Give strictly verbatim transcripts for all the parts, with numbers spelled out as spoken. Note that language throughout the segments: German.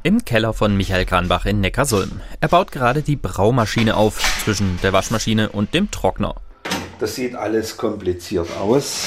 Im Keller von Michael Granbach in Neckarsulm. Er baut gerade die Braumaschine auf, zwischen der Waschmaschine und dem Trockner. Das sieht alles kompliziert aus.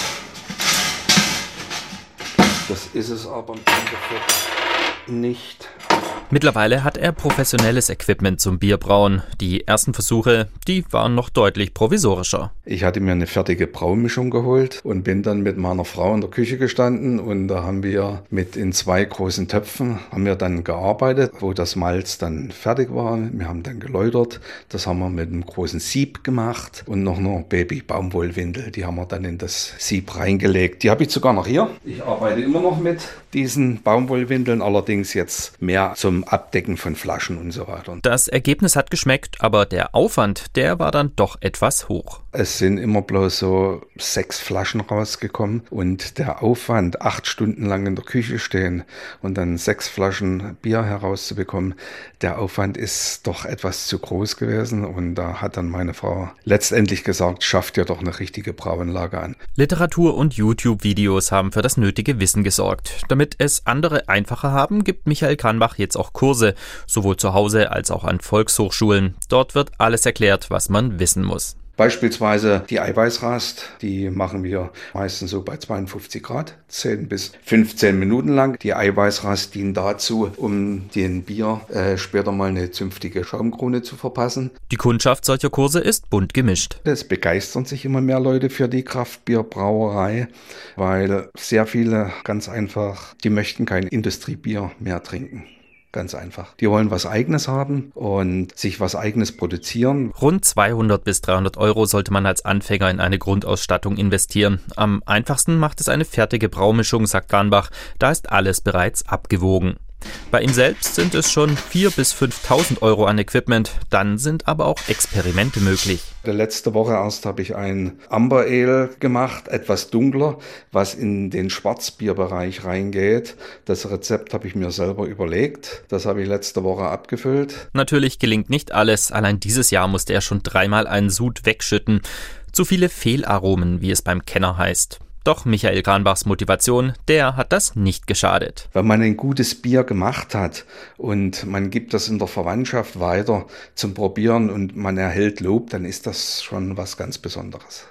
Das ist es aber im Endeffekt nicht. Mittlerweile hat er professionelles Equipment zum Bierbrauen. Die ersten Versuche, die waren noch deutlich provisorischer. Ich hatte mir eine fertige Braumischung geholt und bin dann mit meiner Frau in der Küche gestanden und da haben wir mit in zwei großen Töpfen haben wir dann gearbeitet, wo das Malz dann fertig war. Wir haben dann geläutert. Das haben wir mit einem großen Sieb gemacht und noch eine Baby-Baumwollwindel. Die haben wir dann in das Sieb reingelegt. Die habe ich sogar noch hier. Ich arbeite immer noch mit diesen Baumwollwindeln, allerdings jetzt mehr zum Abdecken von Flaschen und so weiter. Das Ergebnis hat geschmeckt, aber der Aufwand, der war dann doch etwas hoch. Es sind immer bloß so sechs Flaschen rausgekommen und der Aufwand, acht Stunden lang in der Küche stehen und dann sechs Flaschen Bier herauszubekommen, der Aufwand ist doch etwas zu groß gewesen und da hat dann meine Frau letztendlich gesagt, schafft ihr doch eine richtige Brauanlage an. Literatur und YouTube-Videos haben für das nötige Wissen gesorgt. Damit es andere einfacher haben, gibt Michael Granbach jetzt auch Kurse, sowohl zu Hause als auch an Volkshochschulen. Dort wird alles erklärt, was man wissen muss. Beispielsweise die Eiweißrast, die machen wir meistens so bei zweiundfünfzig Grad, zehn bis fünfzehn Minuten lang. Die Eiweißrast dient dazu, um dem Bier äh, später mal eine zünftige Schaumkrone zu verpassen. Die Kundschaft solcher Kurse ist bunt gemischt. Es begeistern sich immer mehr Leute für die Kraftbierbrauerei, weil sehr viele ganz einfach, die möchten kein Industriebier mehr trinken. Ganz einfach. Die wollen was Eigenes haben und sich was Eigenes produzieren. Rund zweihundert bis dreihundert Euro sollte man als Anfänger in eine Grundausstattung investieren. Am einfachsten macht es eine fertige Braumischung, sagt Granbach. Da ist alles bereits abgewogen. Bei ihm selbst sind es schon viertausend bis fünftausend Euro an Equipment. Dann sind aber auch Experimente möglich. Letzte Woche erst habe ich ein Amber Ale gemacht, etwas dunkler, was in den Schwarzbierbereich reingeht. Das Rezept habe ich mir selber überlegt. Das habe ich letzte Woche abgefüllt. Natürlich gelingt nicht alles. Allein dieses Jahr musste er schon dreimal einen Sud wegschütten. Zu viele Fehlaromen, wie es beim Kenner heißt. Doch Michael Granbachs Motivation, der hat das nicht geschadet. Wenn man ein gutes Bier gemacht hat und man gibt das in der Verwandtschaft weiter zum Probieren und man erhält Lob, dann ist das schon was ganz Besonderes.